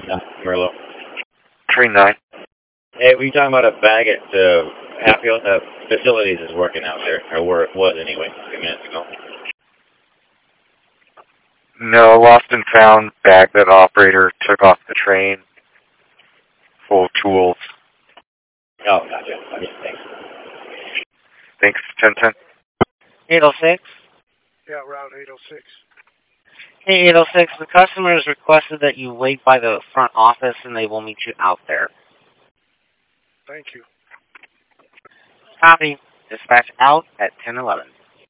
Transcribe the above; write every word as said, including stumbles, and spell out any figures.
Uh, Merlot. Train nine. Hey, were you talking about a bag at uh, Hatfield? Uh, Facilities is working out there, or where it was anyway, a few minutes ago. No, lost and found bag that operator took off the train full of tools. Oh, gotcha. Okay, thanks. Thanks, ten ten. eight oh six? Yeah, route eight oh six. Hey, eight oh six, the customer has requested that you wait by the front office and they will meet you out there. Thank you. Copy. Dispatch out at ten eleven.